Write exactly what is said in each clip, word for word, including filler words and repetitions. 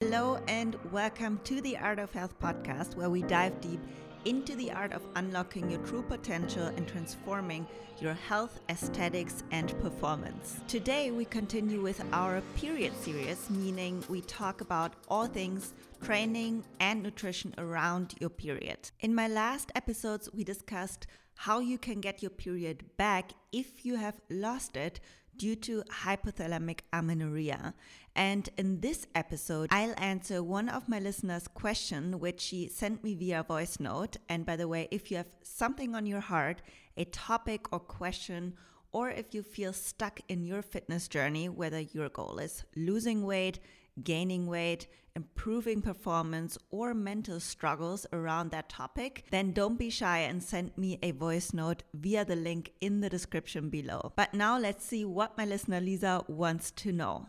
Hello and welcome to the Art of Health podcast, where we dive deep into the art of unlocking your true potential and transforming your health, aesthetics, and performance. Today, we continue with our period series, meaning we talk about all things training and nutrition around your period. In my last episodes, we discussed how you can get your period back if you have lost it due to hypothalamic amenorrhea. And in this episode, I'll answer one of my listeners' question, which she sent me via voice note. And by the way, if you have something on your heart, a topic or question, or if you feel stuck in your fitness journey, whether your goal is losing weight, gaining weight, improving performance, or mental struggles around that topic, then don't be shy and send me a voice note via the link in the description below. But now let's see what my listener Lisa wants to know.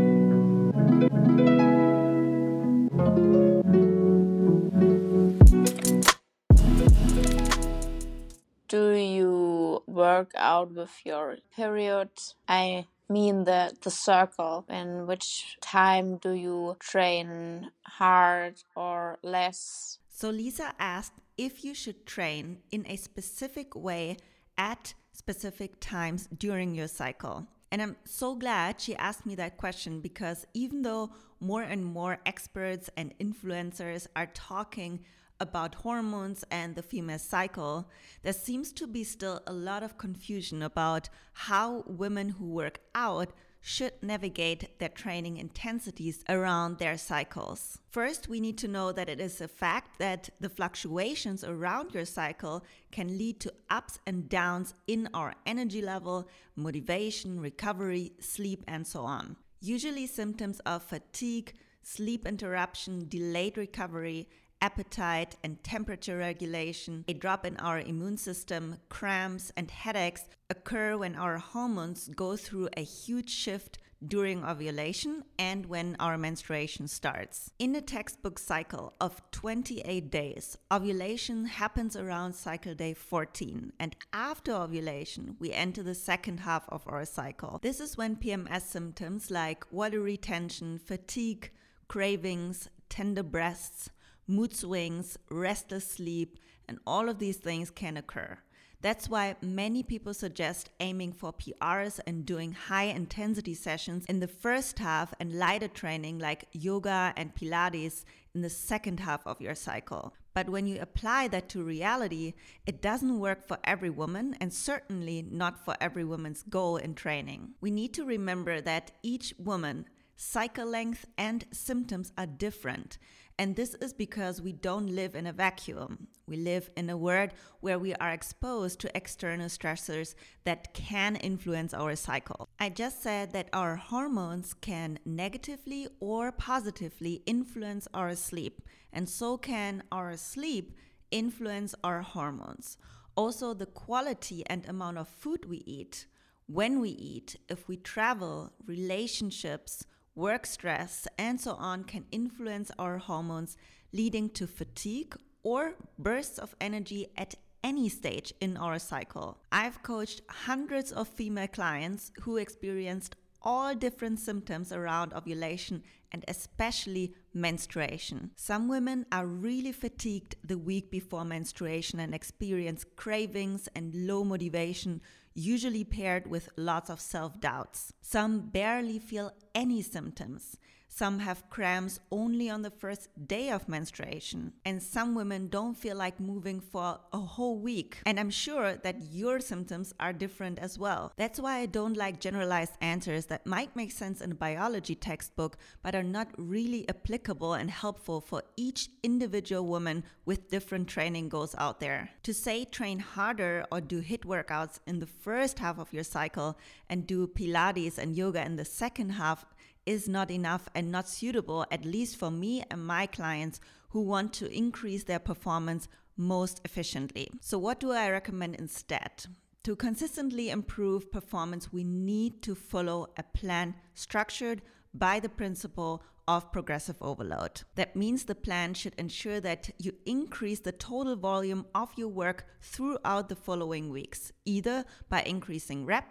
Do you work out with your period? I mean the, the circle. And which time do you train hard or less? So Lisa asked if you should train in a specific way at specific times during your cycle. And I'm so glad she asked me that question, because even though more and more experts and influencers are talking about hormones and the female cycle, there seems to be still a lot of confusion about how women who work out should navigate their training intensities around their cycles. First, we need to know that it is a fact that the fluctuations around your cycle can lead to ups and downs in our energy level, motivation, recovery, sleep, and so on. Usually symptoms of fatigue, sleep interruption, delayed recovery, appetite and temperature regulation, a drop in our immune system, cramps, and headaches occur when our hormones go through a huge shift during ovulation and when our menstruation starts. In a textbook cycle of twenty-eight days, ovulation happens around cycle day fourteen, and after ovulation, we enter the second half of our cycle. This is when P M S symptoms like water retention, fatigue, cravings, tender breasts, mood swings, restless sleep, and all of these things can occur. That's why many people suggest aiming for P Rs and doing high intensity sessions in the first half and lighter training like yoga and Pilates in the second half of your cycle. But when you apply that to reality, it doesn't work for every woman, and certainly not for every woman's goal in training. We need to remember that each woman, cycle length and symptoms are different. And this is because we don't live in a vacuum. We live in a world where we are exposed to external stressors that can influence our cycle. I just said that our hormones can negatively or positively influence our sleep, and so can our sleep influence our hormones. Also, the quality and amount of food we eat, when we eat, if we travel, relationships, work stress, and so on can influence our hormones, leading to fatigue or bursts of energy at any stage in our cycle. I've coached hundreds of female clients who experienced all different symptoms around ovulation and especially menstruation. Some women are really fatigued the week before menstruation and experience cravings and low motivation, usually paired with lots of self-doubts. Some barely feel any symptoms. Some have cramps only on the first day of menstruation. And some women don't feel like moving for a whole week. And I'm sure that your symptoms are different as well. That's why I don't like generalized answers that might make sense in a biology textbook, but are not really applicable and helpful for each individual woman with different training goals out there. To say train harder or do HIIT workouts in the first half of your cycle and do Pilates and yoga in the second half is not enough and not suitable, at least for me and my clients who want to increase their performance most efficiently. So what do I recommend instead? To consistently improve performance, we need to follow a plan structured by the principle of progressive overload. That means the plan should ensure that you increase the total volume of your work throughout the following weeks, either by increasing reps,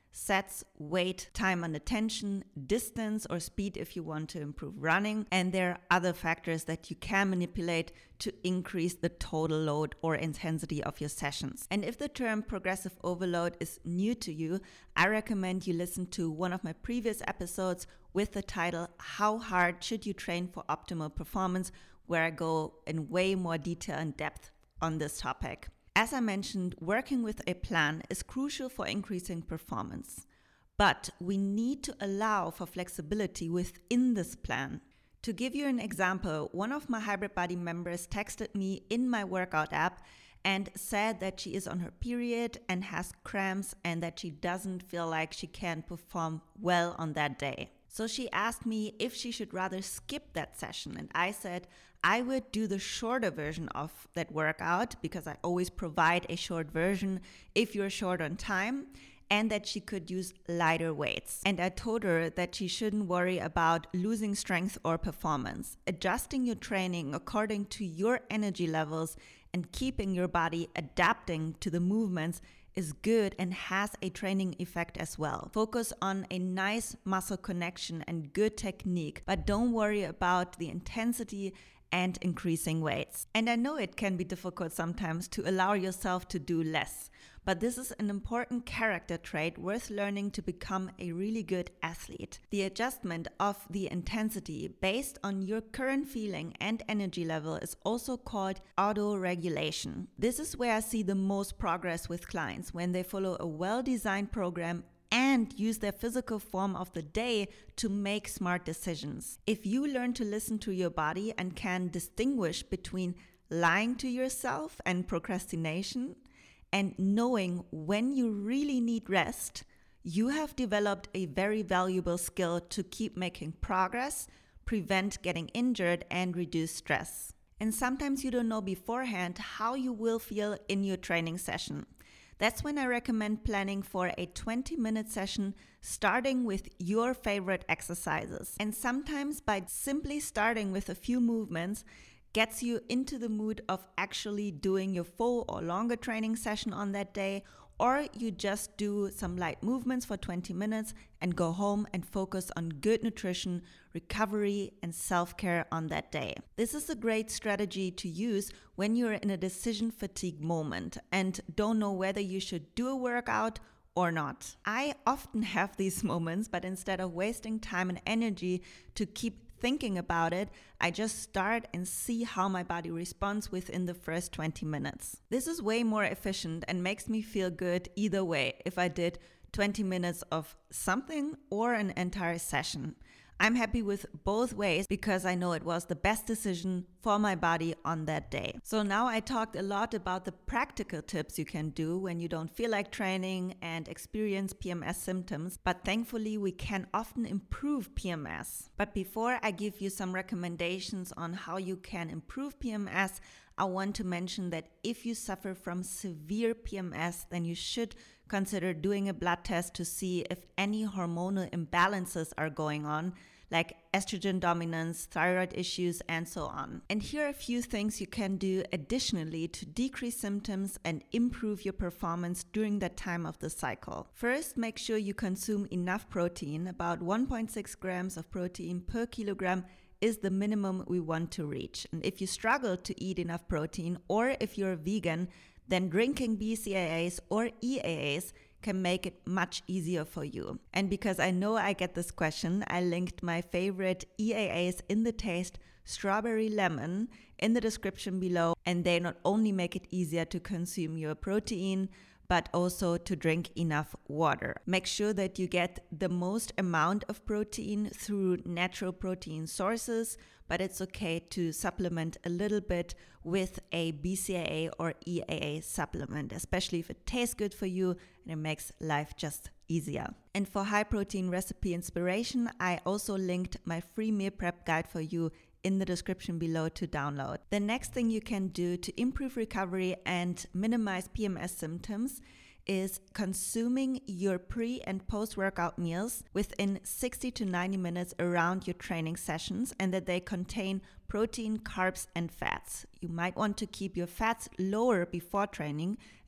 sets, weight, time under tension, distance or speed if you want to improve running, and there are other factors that you can manipulate to increase the total load or intensity of your sessions. And if the term progressive overload is new to you, I recommend you listen to one of my previous episodes with the title How Hard Should You Train for Optimal Performance, where I go in way more detail and depth on this topic. As I mentioned, working with a plan is crucial for increasing performance, but we need to allow for flexibility within this plan. To give you an example, one of my Hybrid Body members texted me in my workout app and said that she is on her period and has cramps and that she doesn't feel like she can perform well on that day. So she asked me if she should rather skip that session, and I said I would do the shorter version of that workout because I always provide a short version if you're short on time, and that she could use lighter weights. And I told her that she shouldn't worry about losing strength or performance. Adjusting your training according to your energy levels and keeping your body adapting to the movements is good and has a training effect as well. Focus on a nice muscle connection and good technique, but don't worry about the intensity and increasing weights. And I know it can be difficult sometimes to allow yourself to do less, but this is an important character trait worth learning to become a really good athlete. The adjustment of the intensity based on your current feeling and energy level is also called auto-regulation. This is where I see the most progress with clients when they follow a well-designed program and use their physical form of the day to make smart decisions. If you learn to listen to your body and can distinguish between lying to yourself and procrastination and knowing when you really need rest, you have developed a very valuable skill to keep making progress, prevent getting injured, and reduce stress. And sometimes you don't know beforehand how you will feel in your training session. That's when I recommend planning for a twenty minute session, starting with your favorite exercises. And sometimes by simply starting with a few movements gets you into the mood of actually doing your full or longer training session on that day, or you just do some light movements for twenty minutes and go home and focus on good nutrition, recovery, and self-care on that day. This is a great strategy to use when you're in a decision fatigue moment and don't know whether you should do a workout or not. I often have these moments, but instead of wasting time and energy to keep thinking about it, I just start and see how my body responds within the first twenty minutes. This is way more efficient and makes me feel good either way if I did twenty minutes of something or an entire session. I'm happy with both ways because I know it was the best decision for my body on that day. So now I talked a lot about the practical tips you can do when you don't feel like training and experience P M S symptoms, but thankfully we can often improve P M S. But before I give you some recommendations on how you can improve P M S, I want to mention that if you suffer from severe P M S, then you should consider doing a blood test to see if any hormonal imbalances are going on, like estrogen dominance, thyroid issues, and so on. And here are a few things you can do additionally to decrease symptoms and improve your performance during that time of the cycle. First, make sure you consume enough protein. About one point six grams of protein per kilogram is the minimum we want to reach. And if you struggle to eat enough protein, or if you're a vegan, then drinking B C A As or E A As can make it much easier for you. And because I know I get this question, I linked my favorite E A As in the taste, strawberry lemon, in the description below. And they not only make it easier to consume your protein, but also to drink enough water. Make sure that you get the most amount of protein through natural protein sources, but it's okay to supplement a little bit with a B C A A or E A A supplement, especially if it tastes good for you and it makes life just easier. And for high protein recipe inspiration, I also linked my free meal prep guide for you in the description below to download. The next thing you can do to improve recovery and minimize P M S symptoms is consuming your pre and post-workout meals within sixty to ninety minutes around your training sessions, and that they contain protein, carbs, and fats. You might want to keep your fats lower before training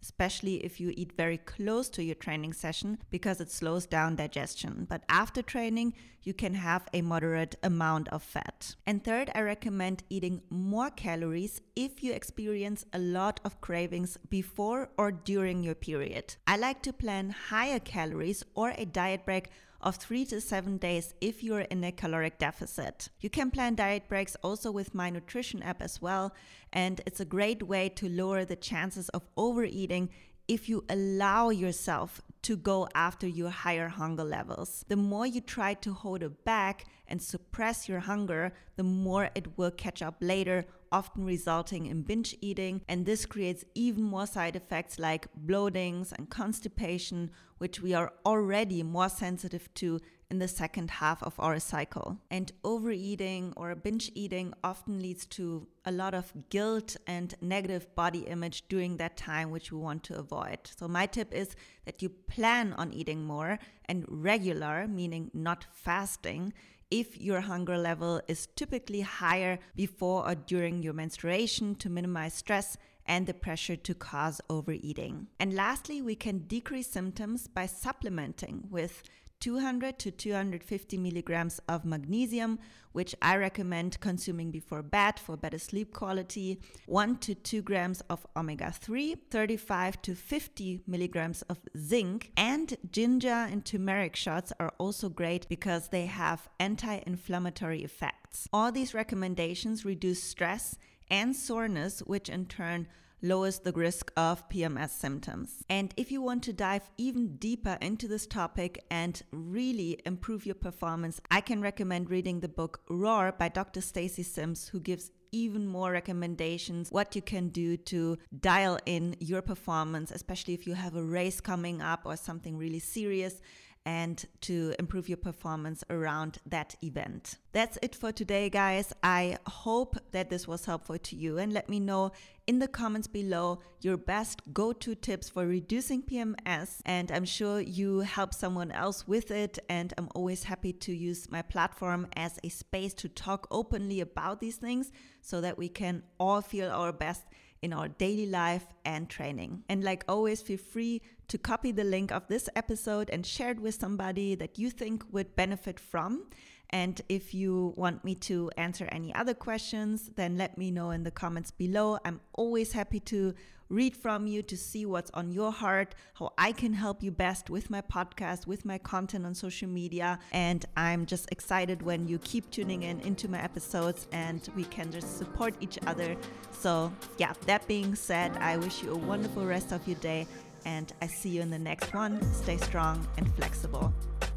especially if you eat very close to your training session because it slows down digestion. But after training, you can have a moderate amount of fat. And third, I recommend eating more calories if you experience a lot of cravings before or during your period. I like to plan higher calories or a diet break of three to seven days if you're in a caloric deficit. You can plan diet breaks also with my nutrition app as well, and it's a great way to lower the chances of overeating if you allow yourself to go after your higher hunger levels. The more you try to hold it back and suppress your hunger, the more it will catch up later, often resulting in binge eating, and this creates even more side effects like bloatings and constipation, which we are already more sensitive to in the second half of our cycle. And overeating or binge eating often leads to a lot of guilt and negative body image during that time, which we want to avoid. So my tip is that you plan on eating more and regular, meaning not fasting, if your hunger level is typically higher before or during your menstruation to minimize stress and the pressure to cause overeating. And lastly, we can decrease symptoms by supplementing with two hundred to two hundred fifty milligrams of magnesium, which I recommend consuming before bed for better sleep quality, one to two grams of omega three, thirty-five to fifty milligrams of zinc, and ginger and turmeric shots are also great because they have anti-inflammatory effects. All these recommendations reduce stress and soreness, which in turn lowers the risk of P M S symptoms. And if you want to dive even deeper into this topic and really improve your performance, I can recommend reading the book Roar by Doctor Stacy Sims, who gives even more recommendations what you can do to dial in your performance, especially if you have a race coming up or something really serious, and to improve your performance around that event. That's it for today, guys. I hope that this was helpful to you, and let me know in the comments below your best go-to tips for reducing P M S, and I'm sure you help someone else with it, and I'm always happy to use my platform as a space to talk openly about these things so that we can all feel our best in our daily life and training. And like always, feel free to copy the link of this episode and share it with somebody that you think would benefit from. And if you want me to answer any other questions, then let me know in the comments below. I'm always happy to read from you to see what's on your heart, how I can help you best with my podcast, with my content on social media. And I'm just excited when you keep tuning in into my episodes and we can just support each other. So yeah, that being said, I wish you a wonderful rest of your day and I see you in the next one. Stay strong and flexible.